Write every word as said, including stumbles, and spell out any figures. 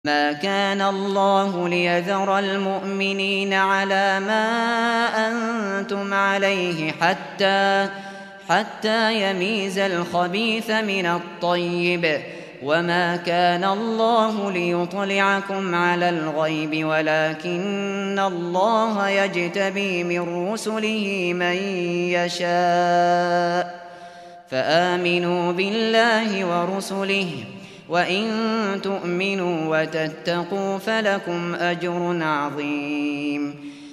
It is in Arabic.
ما كان الله ليذر المؤمنين على ما أنتم عليه حتى حتى يميز الخبيث من الطيب، وما كان الله ليطلعكم على الغيب ولكن الله يجتبي من رسله من يشاء، فآمنوا بالله ورسله، وإن تؤمنوا وتتقوا فلكم أجر عظيم.